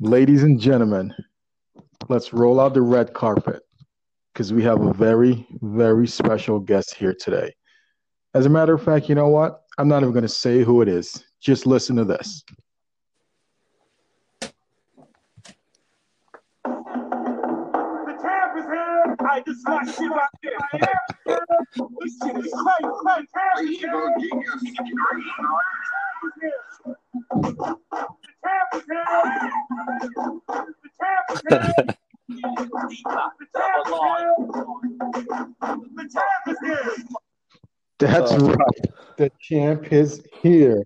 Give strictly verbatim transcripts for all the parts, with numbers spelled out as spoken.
Ladies and gentlemen, let's roll out the red carpet because we have a very, very special guest here today. As a matter of fact, you know what? I'm not even going to say who it is. Just listen to this. The champ is here. I just got shit out there. This shit is crazy. The champ is here. The champ is here. The champ is here. The champ is here. The champ is here. That's Oh. right. The champ is here.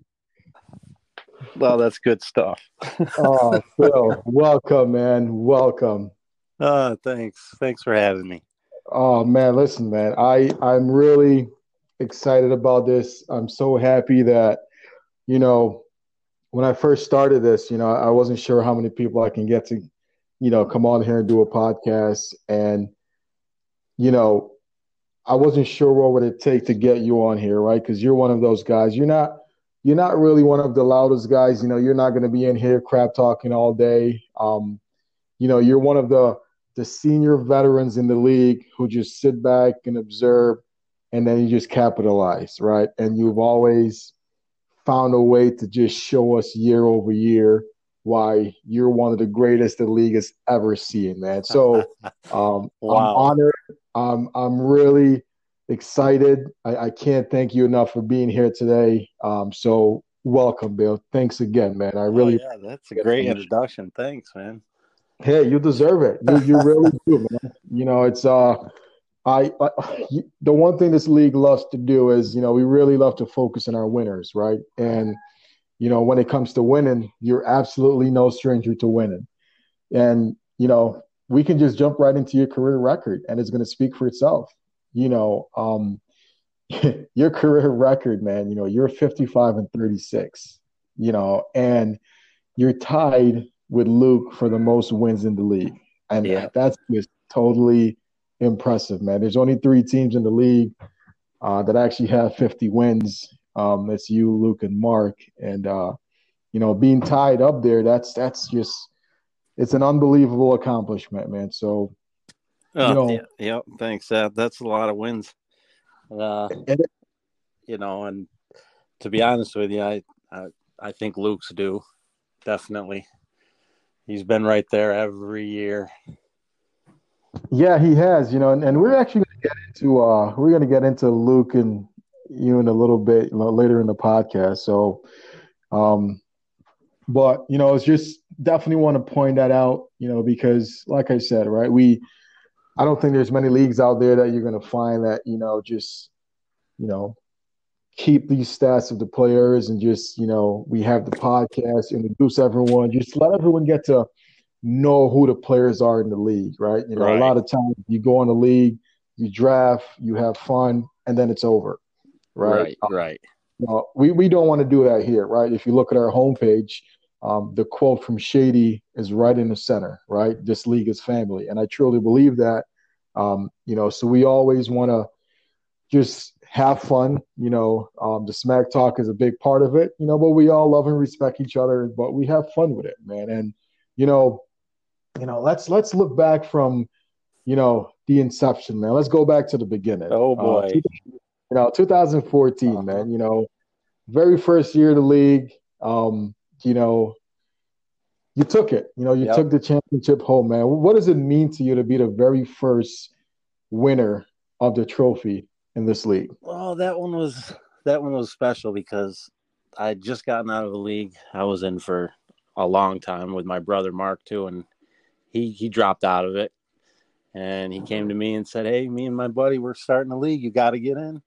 Well, that's good stuff. Oh, Phil, welcome, man. Welcome. Uh, thanks. Thanks for having me. Oh man, listen, man. I I'm really excited about this. I'm so happy that, you know, when I first started this, you know, I wasn't sure how many people I can get to, you know, come on here and do a podcast. And, you know, I wasn't sure what would it take to get you on here, right? Because you're one of those guys. You're not you're not really one of the loudest guys. You know, you're not going to be in here crap talking all day. Um, you know, you're one of the the senior veterans in the league who just sit back and observe, and then you just capitalize, right? And you've always found a way to just show us year over year why you're one of the greatest the league has ever seen, man. So um, Wow. I'm honored. Um, I'm really excited. I, I can't thank you enough for being here today. Um, so welcome, Bill. Thanks again, man. I really Oh, yeah, that's a great introduction. Thanks, man. Hey, you deserve it. You you really do, man. You know, it's uh, I, I you- the one thing this league loves to do is, you know, we really love to focus on our winners, right? And you know, when it comes to winning, you're absolutely no stranger to winning. And you know, we can just jump right into your career record, and it's going to speak for itself. You know, um, your career record, man. You know, you're fifty-five and thirty-six. You know, and you're tied with Luke for the most wins in the league. And Yeah. that's just totally impressive, man. There's only three teams in the league uh, that actually have fifty wins. Um, it's you, Luke, and Mark. And, uh, you know, being tied up there, that's that's just – it's an unbelievable accomplishment, man. So, Oh, you know yeah, yeah, thanks. That that's a lot of wins. Uh, and it- you know, and to be honest with you, I I, I think Luke's due. Definitely. He's been right there every year. yeah, he has, you know, and, and we're actually going to get into uh, we're going to get into Luke and you in a little bit you know, later in the podcast. So, um, but you know, it's just definitely want to point that out, you know, because like I said, right, we I don't think there's many leagues out there that you're going to find that you know just you know keep these stats of the players and just you know we have the podcast introduce everyone, just let everyone get to know who the players are in the league, right? You know, a Right. lot of times you go in the league, you draft, you have fun, and then it's over, right? Right, right. You know, we, we don't want to do that here, right? If you look at our homepage, um, the quote from Shady is right in the center, right? This league is family. And I truly believe that. Um, you know, so we always want to just have fun. You know, um, the smack talk is a big part of it, you know, but we all love and respect each other, but we have fun with it, man. And, you know, you know, let's let's look back from, you know, the inception, man. Let's go back to the beginning. Oh, Uh, boy. two, you know, twenty fourteen, Uh-huh. man. You know, very first year of the league. Um, you know, you took it. You know, you Yep. took the championship home, man. What does it mean to you to be the very first winner of the trophy in this league? Well, that one was that one was special because I had just gotten out of the league. I was in for a long time with my brother Mark too, and he he dropped out of it. And he came to me and said, "Hey, me and my buddy, we're starting a league. You got to get in."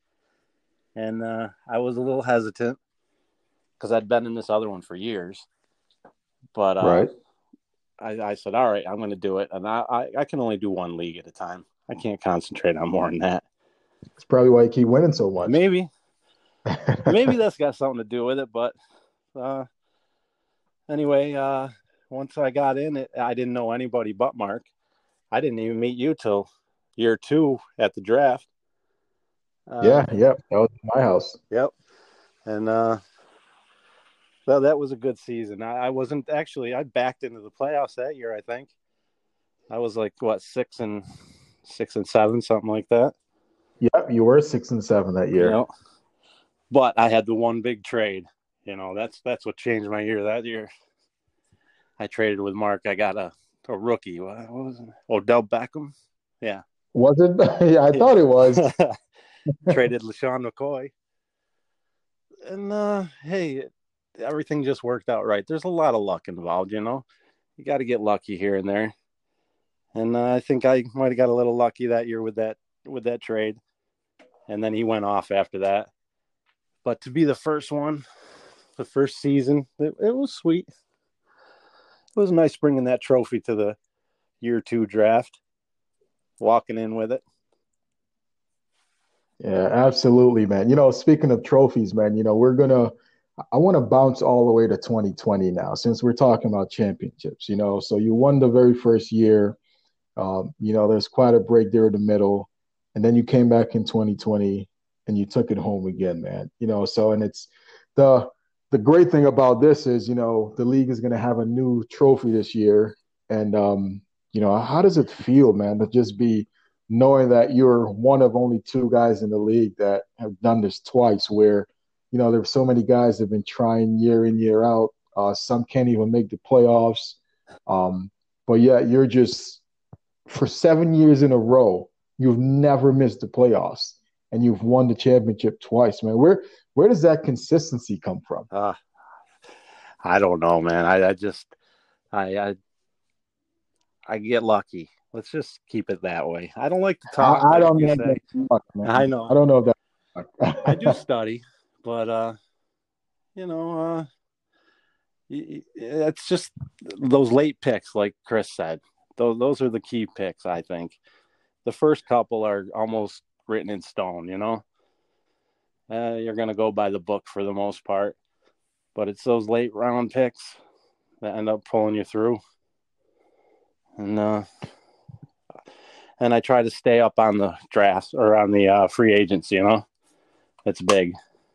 And uh, I was a little hesitant because I'd been in this other one for years. But uh, Right. I, I said, "All right, I'm going to do it." And I, I, I can only do one league at a time. I can't concentrate on more than that. It's probably why you keep winning so much. Maybe, maybe that's got something to do with it. But uh, anyway, uh, once I got in it, I didn't know anybody but Mark. I didn't even meet you till year two at the draft. Uh, yeah, yeah. That was my house. Yep. And uh, Well, that was a good season. I, I wasn't actually. I backed into the playoffs that year. I think I was like what six and six and seven, something like that. Yep, you were six and seven that You year. know, but I had the one big trade. You know, that's that's what changed my year that year. I traded with Mark. I got a, a rookie. What, what was it? Odell Beckham. Yeah. Was it? Yeah, I thought Yeah. it was. Traded LaShawn McCoy. And, uh, hey, everything just worked out right. There's a lot of luck involved, you know. You got to get lucky here and there. And uh, I think I might have got a little lucky that year with that with that trade. And then he went off after that. But to be the first one, the first season, it, it was sweet. It was nice bringing that trophy to the year two draft, walking in with it. Yeah, absolutely, man. You know, speaking of trophies, man, you know, we're gonna I want to bounce all the way to twenty twenty now, since we're talking about championships, you know. So you won the very first year. Um, you know, there's quite a break there in the middle. And then you came back in twenty twenty and you took it home again, man. You know, so and it's the the great thing about this is, you know, the league is gonna have a new trophy this year. And um, you know, how does it feel, man, to just be knowing that you're one of only two guys in the league that have done this twice, where, you know, there's so many guys that have been trying year in, year out. Uh, some can't even make the playoffs. Um, but yeah, you're just for seven years in a row, you've never missed the playoffs and you've won the championship twice, man. Where where does that consistency come from? Uh, I don't know, man. I, I just I, I I get lucky. Let's just keep it that way. I don't like to talk. I, I Like don't you know say. that luck, man. I know. I don't know if that. I do study, but uh, you know, uh, it's just those late picks, like Chris said. Those those are the key picks, I think. The first couple are almost written in stone. You know, uh, you're going to go by the book for the most part, but it's those late round picks that end up pulling you through. And uh, and I try to stay up on the drafts or on the uh, free agents. You know, it's big.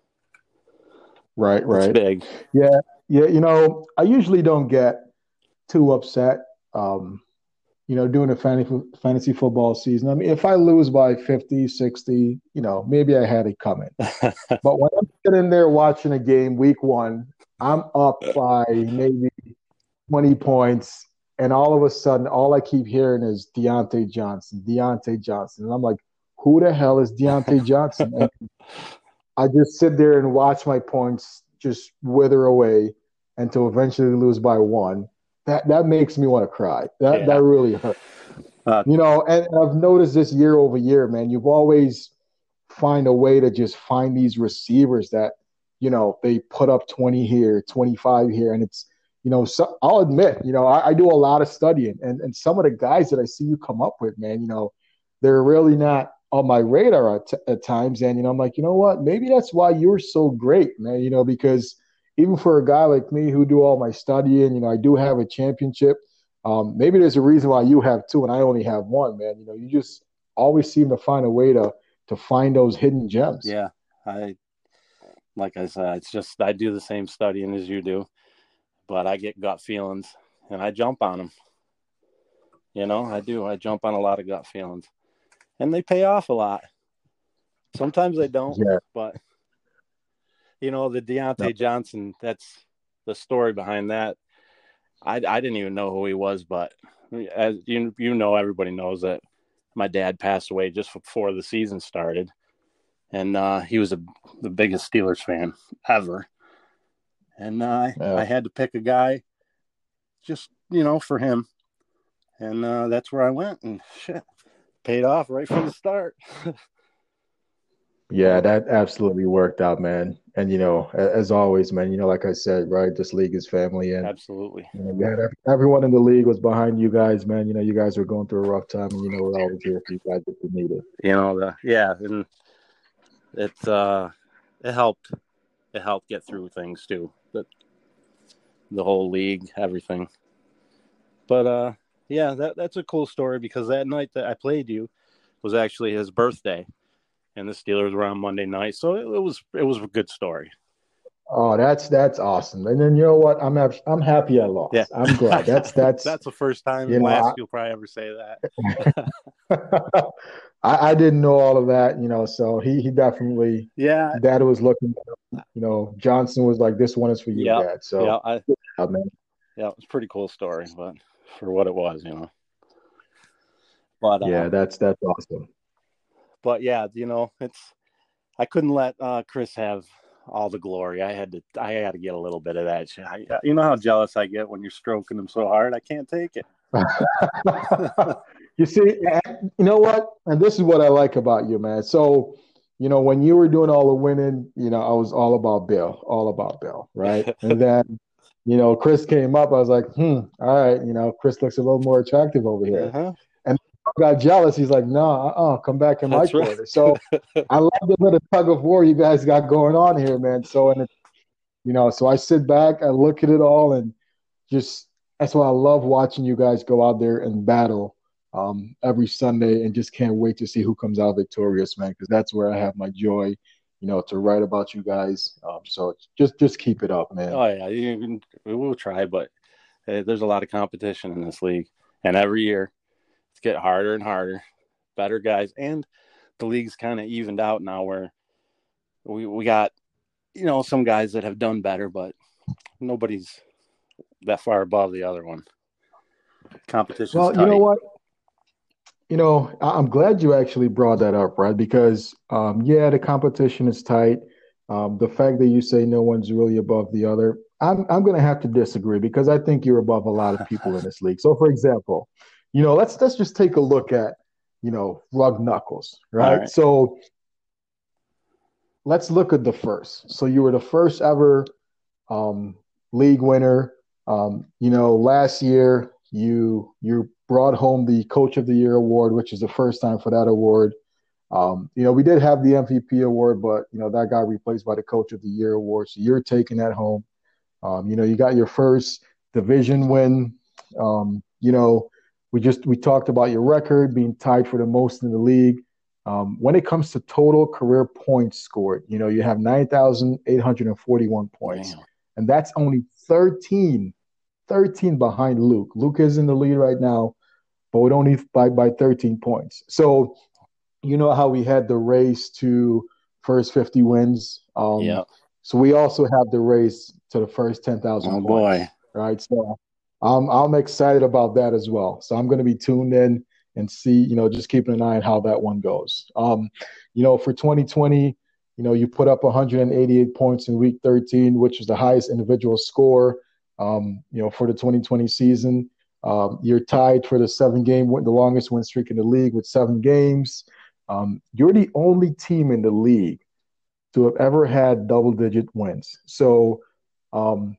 Right, right. It's big. Yeah, yeah. You know, I usually don't get too upset. Um, you know, doing a fantasy fantasy football season. I mean, if I lose by fifty, sixty, you know, maybe I had it coming. But when I'm sitting there watching a game week one, I'm up by maybe twenty points, and all of a sudden, all I keep hearing is Deontay Johnson, Deontay Johnson. And I'm like, who the hell is Deontay Johnson? And I just sit there and watch my points just wither away until eventually lose by one. That that makes me want to cry. That Yeah. that really hurts. Uh, You know, and I've noticed this year over year, man, you've always find a way to just find these receivers that, you know, they put up twenty here, twenty-five here. And it's, you know, so, I'll admit, you know, I, I do a lot of studying. And, and some of the guys that I see you come up with, man, you know, they're really not on my radar at, at times. And, you know, I'm like, you know what, maybe that's why you're so great, man, you know, because even for a guy like me who do all my studying, you know, I do have a championship. Um, maybe there's a reason why you have two and I only have one, man. You know, you just always seem to find a way to to find those hidden gems. Yeah, I like I said, it's just I do the same studying as you do, but I get gut feelings and I jump on them. You know, I do. I jump on a lot of gut feelings, and they pay off a lot. Sometimes they don't, Yeah. but you know, the Deontay No. Johnson. That's the story behind that. I I didn't even know who he was, but as you you know, everybody knows that my dad passed away just before the season started, and uh, he was a, the biggest Steelers fan ever. And uh, Yeah. I had to pick a guy, just you know, for him, and uh, that's where I went, and shit, paid off right from the start. Yeah, that absolutely worked out, man. And you know, a- as always, man, you know, like I said, right, this league is family, and Absolutely. you know, you had ev- everyone in the league was behind you guys, man. You know, you guys were going through a rough time, and you know, we're always here for you guys if you need it. You know the yeah, and it's uh, it helped. It helped get through things too. The the whole league, everything. But uh, yeah, that that's a cool story because that night that I played you was actually his birthday, and the Steelers were on Monday night, so it, it was it was a good story. Oh, that's that's awesome. And then you know what? I'm hap- I'm happy I Yeah. lost. I'm glad. That's that's That's the first time you and know last I you'll probably ever say that. I, I didn't know all of that. You know, so he he definitely Yeah. Dad was looking. You know, Johnson was like, "This one is for you, Yeah. Dad." Yeah. So, I, yeah, man. yeah, it was a pretty cool story, but for what it was, you know. But uh Yeah, that's that's awesome. but yeah, you know, it's I couldn't let uh Chris have all the glory. I had to I had to get a little bit of that shit. I, you know how jealous I get when you're stroking him so hard. I can't take it. You see, you know what? And this is what I like about you, man. So, you know, when you were doing all the winning, you know, I was all about Bill, all about Bill, right? And then, you know, Chris came up. I was like, hmm, all right, you know, Chris looks a little more attractive over here. Uh-huh. And I got jealous. He's like, no, nah, uh-uh, come back in my That's right. corner. So I love the little tug of war you guys got going on here, man. So, and it, you know, so I sit back, I look at it all, and just that's why I love watching you guys go out there and battle um, every Sunday, and just can't wait to see who comes out victorious, man. Because that's where I have my joy, you know, to write about you guys. Um, so just just keep it up, man. Oh yeah, you, we will try, but uh, there's a lot of competition in this league, and every year it's getting harder and harder. Better guys, and the league's kind of evened out now, where we we got you know some guys that have done better, but nobody's that far above the other one. Competition's Well, you know tight. what? You know, I- I'm glad you actually brought that up, right? Because um, yeah, the competition is tight. Um, the fact that you say no one's really above the other, I'm I'm going to have to disagree because I think you're above a lot of people in this league. So, for example, you know, let's let's just take a look at, you know, Rug Knuckles, All right? right. So let's look at the first. So you were the first ever um, league winner. Um, you know, last year you you brought home the Coach of the Year award, which is the first time for that award. Um, you know, we did have the M V P award, but you know that got replaced by the Coach of the Year award. So you're taking that home. Um, you know, you got your first division win. Um, you know, we just we talked about your record being tied for the most in the league. Um, when it comes to total career points scored, you know, you have nine thousand eight hundred forty-one points, Damn. and that's only thirteen, thirteen behind Luke. Luke is in the lead right now, but we only by by thirteen points. So you know how we had the race to first fifty wins. Um, Yeah. so we also have the race to the first ten thousand Oh boy. points, right? So I'm I'm excited about that as well. So I'm going to be tuned in and see, you know, just keeping an eye on how that one goes. Um, you know, for twenty twenty, you know, you put up one hundred eighty-eight points in week thirteen, which is the highest individual score, um, you know, for the twenty twenty season. Um, you're tied for the seven game, the longest win streak in the league with seven games. Um, you're the only team in the league to have ever had double digit wins. So, um,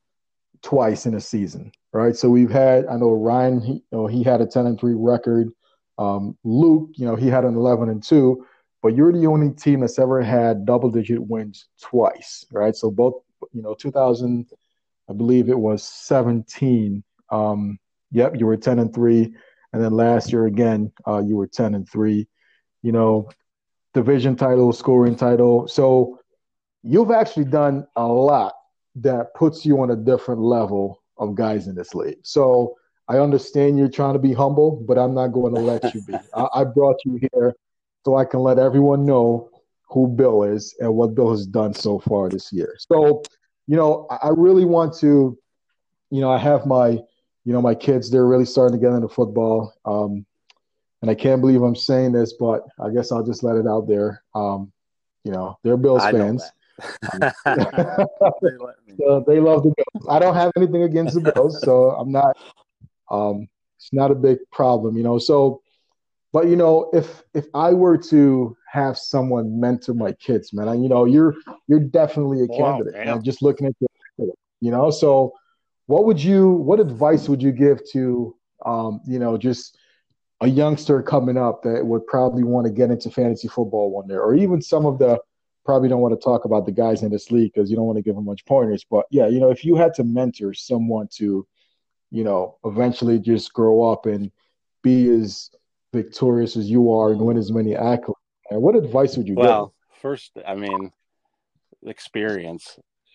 twice in a season, right? So we've had, I know Ryan, he, you know, he had a ten and three record. Um, Luke, you know, he had an eleven and two, but you're the only team that's ever had double digit wins twice, right? So both, you know, two thousand, I believe it was seventeen. Um, yep, you were ten and three. And then last year again, uh, you were ten and three. You know, division title, scoring title. So you've actually done a lot that puts you on a different level of guys in this league. So I understand you're trying to be humble, but I'm not going to let you be. I, I brought you here so I can let everyone know who Bill is and what Bill has done so far this year. So, you know, I, I really want to, you know, I have my, you know, my kids, they're really starting to get into football. Um, and I can't believe I'm saying this, but I guess I'll just let it out there. Um, you know, they're Bills I know fans. that. They let me So know. they love the Bills. I don't have anything against the Bills, so I'm not. Um, it's not a big problem, you know. So, but you know, if if I were to have someone mentor my kids, man, I, you know, you're you're definitely a Wow, candidate, damn. man. Just looking at you, you know. So, what would you? What advice would you give to, um, you know, just a youngster coming up that would probably want to get into fantasy football one day, or even some of the probably don't want to talk about the guys in this league because you don't want to give them much pointers. But yeah, you know, if you had to mentor someone to, you know, eventually just grow up and be as victorious as you are and win as many accolades, what advice would you give them? Well, first, I mean, experience.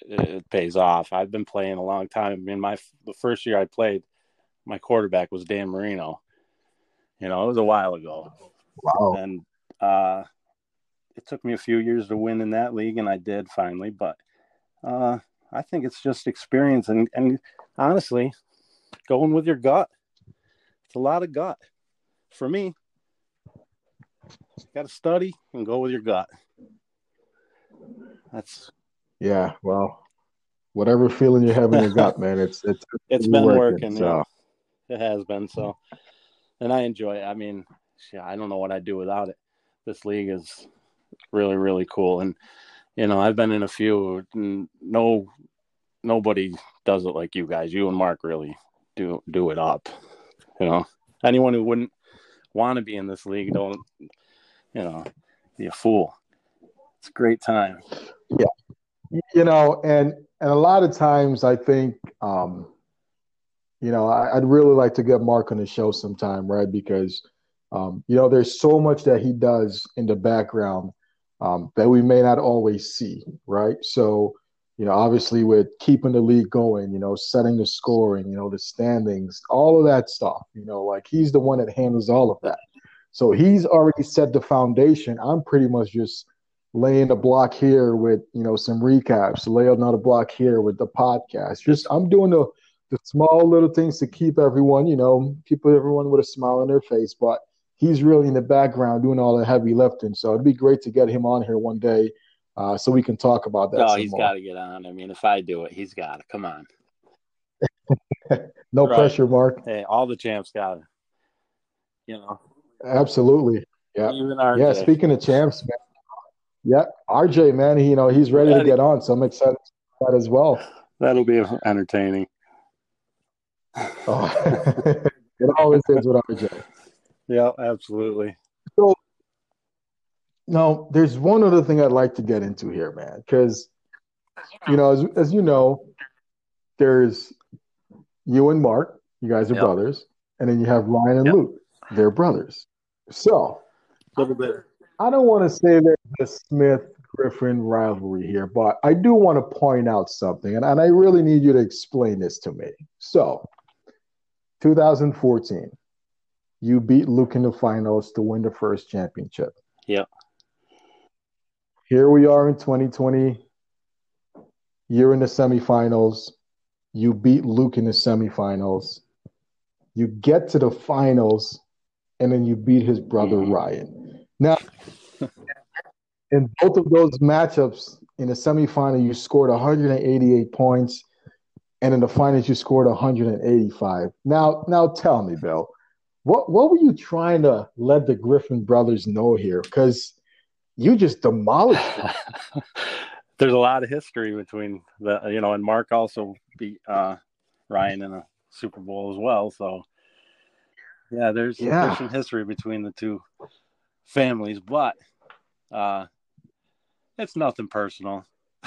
it, it pays off. I've been playing a long time. I mean, my the first year I played, my quarterback was Dan Marino. You know, it was a while ago. Wow. And uh, it took me a few years to win in that league, and I did finally. But uh, I think it's just experience and, and honestly, going with your gut. It's a lot of gut. For me, you got to study and go with your gut. That's yeah. Well, whatever feeling you have in your gut, man, it's it's it's been working. working so. Yeah. It has been so, and I enjoy it. I mean, I don't know what I'd do without it. This league is really, really cool, and you know, I've been in a few. No, nobody does it like you guys. You and Mark really do do it up. You know, anyone who wouldn't want to be in this league don't, you know, be a fool. It's a great time. Yeah. You know, and and a lot of times I think, um, you know, I, I'd really like to get Mark on the show sometime, right? Because, um, you know, there's so much that he does in the background um, that we may not always see, right? So, you know, obviously with keeping the league going, you know, setting the scoring, you know, the standings, all of that stuff, you know, like he's the one that handles all of that. So he's already set the foundation. I'm pretty much just laying a block here with, you know, some recaps, lay another block here with the podcast. Just I'm doing the, the small little things to keep everyone, you know, keep everyone with a smile on their face. But he's really in the background doing all the heavy lifting. So it'd be great to get him on here one day uh, so we can talk about that. No, he's got to get on. I mean, if I do it, he's got to. Come on. No right. pressure, Mark. Hey, all the champs got it. You know. Absolutely. Yeah. Even R J. Yeah. Speaking of champs, man. Yeah, R J, man, he, you know, he's ready, ready to get on, so I'm excited for that as well. That'll be entertaining. Oh, it always is with R J. Yeah, absolutely. So, now, there's one other thing I'd like to get into here, man, because, you know, as, as you know, there's you and Mark, you guys are yep. brothers, and then you have Ryan and yep. Luke, they're brothers. So, a little bit. I don't want to say there's a Smith-Griffin rivalry here, but I do want to point out something, and, and I really need you to explain this to me. So, two thousand fourteen, you beat Luke in the finals to win the first championship. Yeah. Here we are in twenty twenty. You're in the semifinals. You beat Luke in the semifinals. You get to the finals, and then you beat his brother mm-hmm. Ryan. Now, in both of those matchups, in the semifinal, you scored one hundred eighty-eight points, and in the finals, you scored one hundred eighty-five. Now, now tell me, Bill, what what were you trying to let the Griffin brothers know here? Because you just demolished them. There's a lot of history between the, you know, and Mark also beat uh, Ryan in a Super Bowl as well. So, yeah, there's, yeah. there's some history between the two families, but uh, it's nothing personal.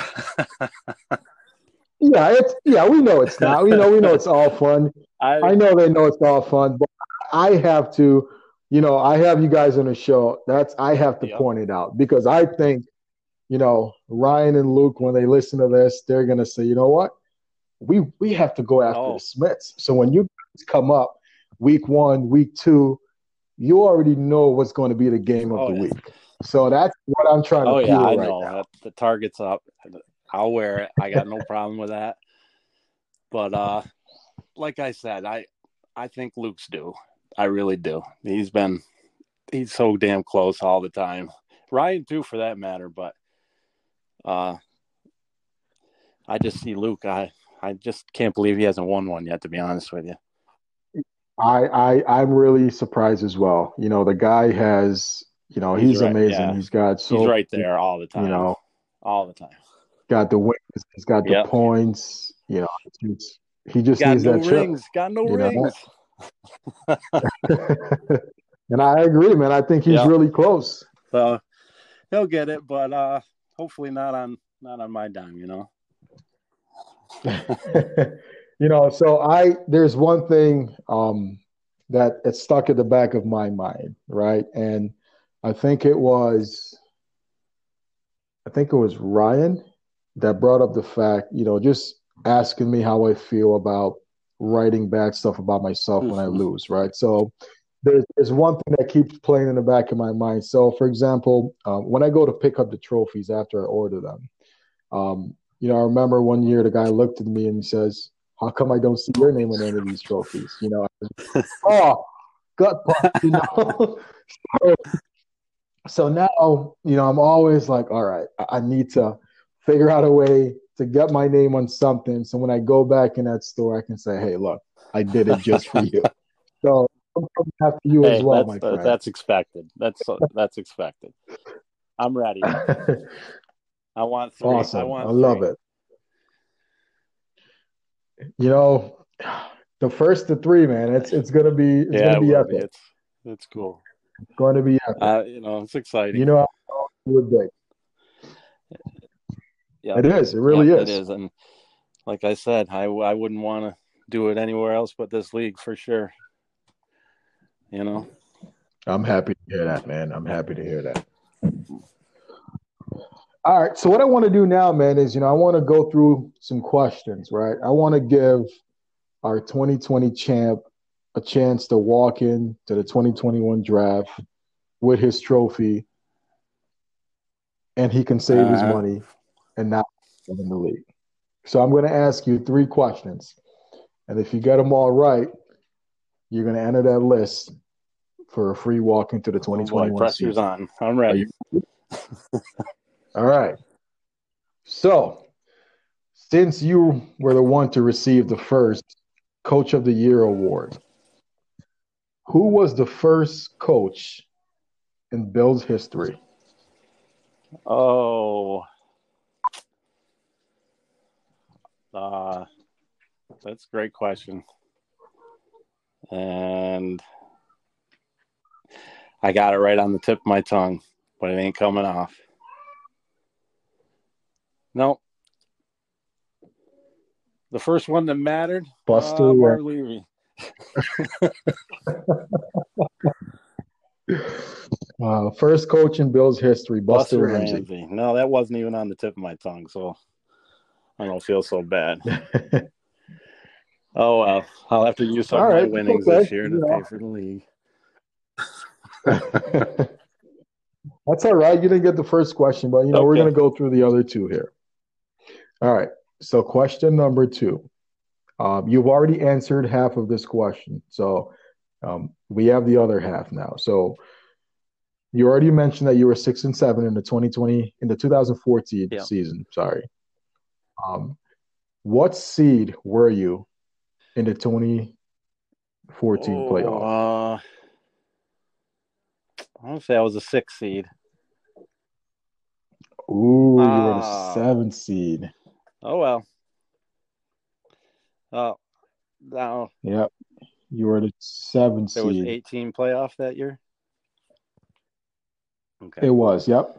yeah, it's yeah, we know it's not. We know we know it's all fun. I, I know they know it's all fun, but I have to, you know, I have you guys on the show. That's I have to yep. point it out because I think, you know, Ryan and Luke, when they listen to this, they're gonna say, you know what, we we have to go after oh. the Smiths. So when you guys come up, week one, week two, you already know what's going to be the game of oh, the yeah. week. So that's what I'm trying to oh, feel yeah, I right know. now. The target's up. I'll wear it. I got no problem with that. But uh, like I said, I I think Luke's due. I really do. He's been he's so damn close all the time. Ryan too, for that matter. But uh, I just see Luke. I I just can't believe he hasn't won one yet. To be honest with you. I, I I'm really surprised as well. You know, the guy has, you know, he's, he's right, amazing. Yeah. He's got so he's right there all the time. You know, all the time. Got the wins. He's got the yep. points. You know, it's, he just got needs no that rings. chip, Got no rings. And I agree, man. I think he's yep. really close. So he'll get it, but uh, hopefully not on not on my dime. You know. You know, so I there's one thing um, that it stuck at the back of my mind, right? And I think it was, I think it was Ryan that brought up the fact, you know, just asking me how I feel about writing bad stuff about myself when I Mhm. lose, right? So there's, there's one thing that keeps playing in the back of my mind. So, for example, um, when I go to pick up the trophies after I order them, um, you know, I remember one year the guy looked at me and he says, "How come I don't see your name on any of these trophies?" You know, oh, gut punch, you know. so, so now, you know, I'm always like, all right, I, I need to figure out a way to get my name on something. So when I go back in that store, I can say, "Hey, look, I did it just for you." So I'm coming after you as Hey, well, that's my friend. that's expected. That's that's expected. I'm ready. I want three. I Awesome. I want love three. it. You know, the first to three, man, it's it's gonna be it's Yeah, gonna it be will be. epic. It's it's cool. It's going to be epic. Uh, you know, it's You exciting. know how it would be. Yep. It is. It Yep, really it is. is. And like I said, I I wouldn't want to do it anywhere else but this league for sure. You know. I'm happy to hear that, man. I'm happy to hear that. All right. So what I want to do now, man, is you know I want to go through some questions, right? I want to give our twenty twenty champ a chance to walk in to the twenty twenty-one draft with his trophy, and he can save his Uh, money and not in the league. So I'm going to ask you three questions, and if you get them all right, you're going to enter that list for a free walk into the oh boy, twenty twenty-one pressure's season. on. I'm Are ready. you? All right. So, since you were the one to receive the first Coach of the Year award, who was the first coach in Bills history? Oh, uh, that's a great question. And I got it right on the tip of my tongue, but it ain't coming off. No. The first one that mattered? Buster Uh, Ram- Marv Levy. uh, first coach in Bills history, Buster, Buster Ramsey. Ramsey. No, that wasn't even on the tip of my tongue, so I don't feel so bad. Oh, well, I'll have to use some All of my right, winnings okay. this year to You pay know. for the league. That's all right. You didn't get the first question, but you know, Okay. we're going to go through the other two here. All right. So, question number two. Um, you've already answered half of this question. So, um, we have the other half now. So, you already mentioned that you were six and seven in the twenty twenty in the two thousand fourteen Yeah. season. Sorry. Um, what seed were you in the twenty fourteen Oh, playoff? uh, I want to say I was a six seed. Ooh, you were the Ah. seven seed. Oh, well. Oh, now Yep. You were the seven there was seed. eighteen playoff that year? Okay. It was, yep.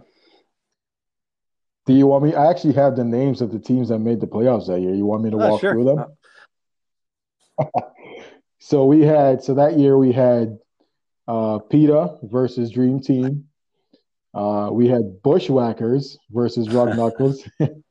Do you want me? I actually have the names of the teams that made the playoffs that year. You want me to Oh, walk sure. through them? So we had, so that year we had uh, PETA versus Dream Team. Uh, we had Bushwhackers versus Rug Knuckles.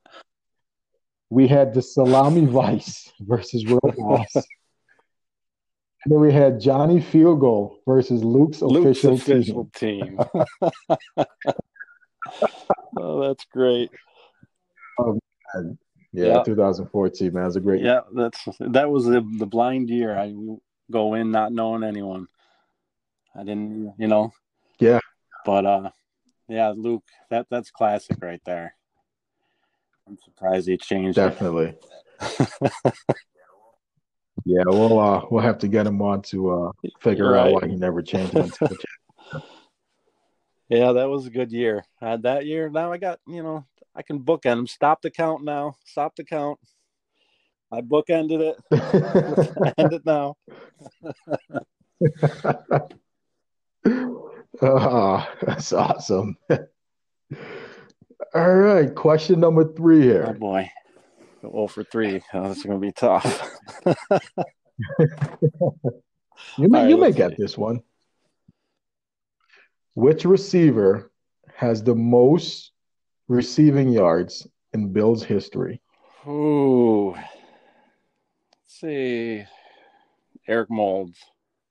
We had the Salami Vice versus Roadhouse. And then we had Johnny Field Goal versus Luke's, Luke's official, official team. team. Oh, that's great. Um, yeah, Yeah. twenty fourteen, man. It was a great Yeah, that's that was the the blind year. I go in not knowing anyone. I didn't, you know. Yeah. But uh, yeah, Luke, that that's classic right there. I'm surprised he changed Definitely. Yeah, we'll uh, we'll have to get him on to uh, figure right. out why he never changed it. Until Yeah, that was a good year. I had that year. Now I got, you know, I can bookend him. Stop the count now. Stop the count. I bookended it. End it now. Oh, that's awesome. All right, question number three here. Oh boy, oh for three. Oh, this is gonna be tough. you may right, you may let's get see. this one. Which receiver has the most receiving yards in Bills history? Ooh. Let's see. Eric Molds.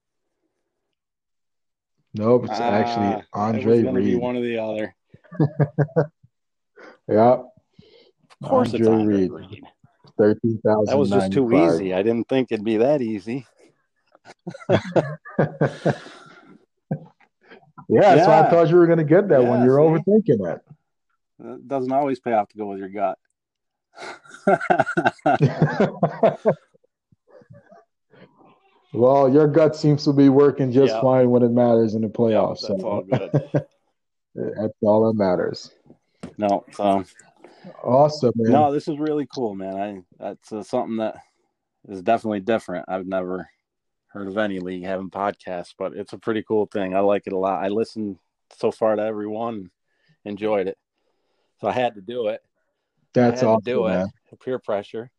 Nope, it's actually Ah, it was Andre going to be Reed. one or the other. Yeah, Of course it's Andre Andre Reed. Reed. thirteen That thousand was just too ninety-five. easy. I didn't think it'd be that easy. Yeah, so I Yeah. thought you were going to get that one. Yeah, You're see? overthinking that. It doesn't always pay off to go with your gut. Well, your gut seems to be working just Yep. fine when it matters in the Yep, playoffs. that's so all good. that's all that matters. No, so Awesome, man. no, this is really cool, man. I that's uh, something that is definitely different. I've never heard of any league having podcasts, but it's a pretty cool thing. I like it a lot. I listened so far to every one, enjoyed it, so I had to do it. That's I had awesome, to do man. it. Peer pressure.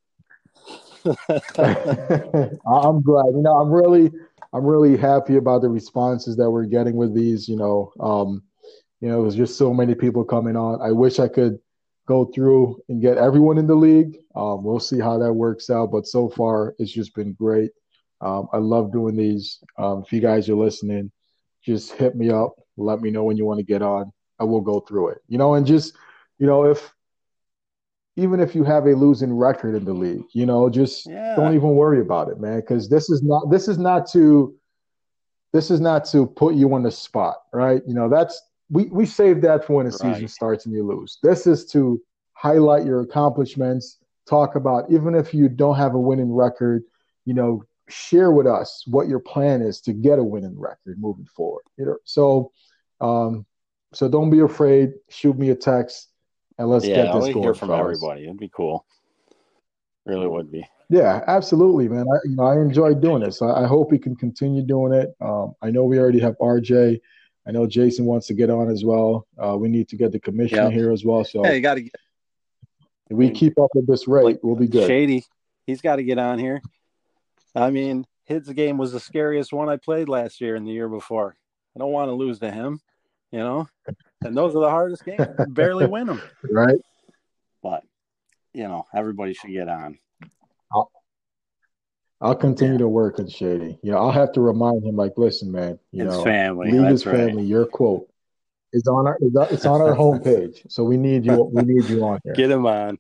I'm glad. You know, I'm really, I'm really happy about the responses that we're getting with these. You know, um, you know, there's just so many people coming on. I wish I could go through and get everyone in the league. Um, we'll see how that works out. But so far, it's just been great. Um, I love doing these. Um, if you guys are listening, just hit me up. Let me know when you want to get on. I will go through it. You know, and just, you know, if even if you have a losing record in the league, you know, just Yeah. don't even worry about it, man, because this is not this is not to this is not to put you on the spot, right? You know, that's we we save that for when the season Right. starts and you lose. This is to highlight your accomplishments, talk about even if you don't have a winning record, you know, share with us what your plan is to get a winning record moving forward. You know, so um, so don't be afraid. Shoot me a text. And let's Yeah, get I this want to going, hear from fellas. everybody. It'd be cool. Really would be. Yeah, absolutely, man. I, you know, I enjoy doing this. I, I hope we can continue doing it. Um, I know we already have R J. I know Jason wants to get on as well. Uh, we need to get the commissioner Yep. here as well. So Hey, you got to get if we keep up at this rate, like we'll be good. Shady. He's got to get on here. I mean, his game was the scariest one I played last year and the year before. I don't want to lose to him, you know. And those are the hardest games. Barely win them. Right? But, you know, everybody should get on. I'll, I'll continue Yeah. to work on Shady. You know, I'll have to remind him, like, listen, man, you It's know, family. league That's is family. right. Your quote is on our it's on our homepage. So we need you. We need you on here. Get him on.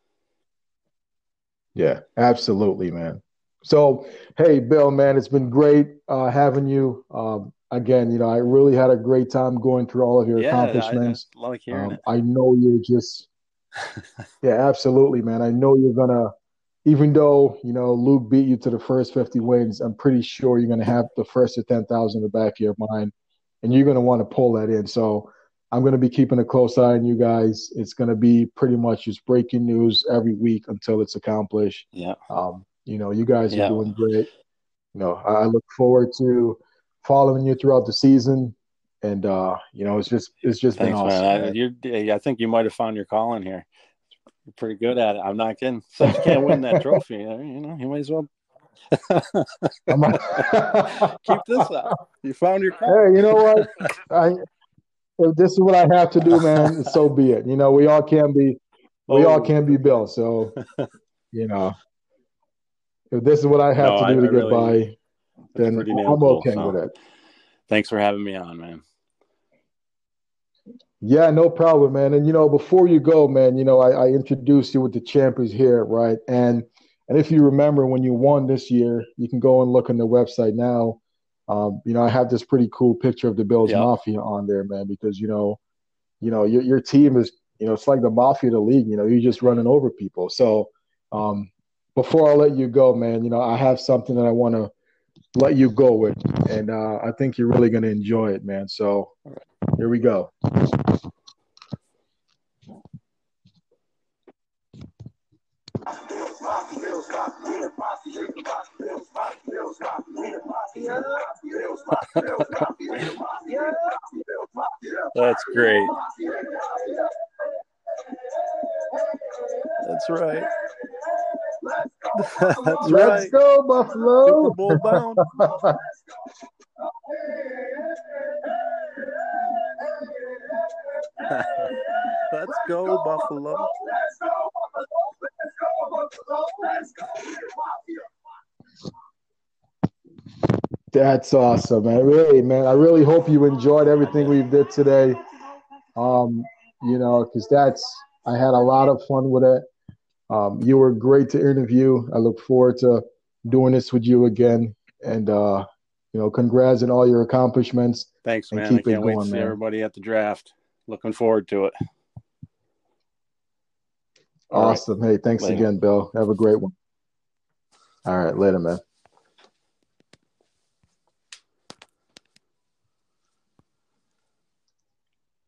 Yeah, absolutely, man. So, hey, Bill, man, it's been great uh, having you. Um, again, you know, I really had a great time going through all of your Yeah, I, I accomplishments. like hearing Um, it. I know you're just, yeah, absolutely, man. I know you're gonna, even though you know Luke beat you to the first fifty wins, I'm pretty sure you're gonna have the first to ten thousand in the back of your mind, and you're gonna want to pull that in. So, I'm gonna be keeping a close eye on you guys. It's gonna be pretty much just breaking news every week until it's accomplished. Yeah. Um, you know, you guys are Yeah. doing great. You know, I I look forward to following you throughout the season, and uh, you know, it's just it's just been Thanks, awesome, man. I, man. you're, I think you might have found your calling here. You're pretty good at it. I'm not kidding. Since you can't win that trophy, you know, you might as well keep this up. You found your calling. Hey, you know what? I if this is what I have to do, man. So be it. You know, we all can be we all Oh, can be okay. Bill. So, you know, if this is what I have No, to I, do I to get really, by, that's then pretty I'm damn cool. okay So, with it. thanks for having me on, man. Yeah, no problem, man. And you know, before you go, man, you know, I, I introduced you with the champions here, right? And and if you remember when you won this year, you can go and look on the website now. Um, you know, I have this pretty cool picture of the Bills Yep. Mafia on there, man, because you know, you know, your your team is, you know, it's like the mafia of the league. You know, you're just running over people. So, um, before I let you go, man, you know, I have something that I want to let you go with, and uh, I think you're really gonna enjoy it, man. So, here we go. That's great. That's right. That's Let's right. go, Buffalo. Super Bowl bound. Let's go, Buffalo. Let's go, Buffalo. Let's go, Buffalo. Let's go. That's awesome, man. Really, man. I really hope you enjoyed everything we did today. Um, you know, because that's I had a lot of fun with it. Um, you were great to interview. I look forward to doing this with you again. And uh, you know, congrats on all your accomplishments. Thanks, and man. Keep I can't it wait going, to see man. everybody at the draft. Looking forward to it. All awesome. Right. Hey, thanks later. again, Bill. Have a great one. All right, later, man.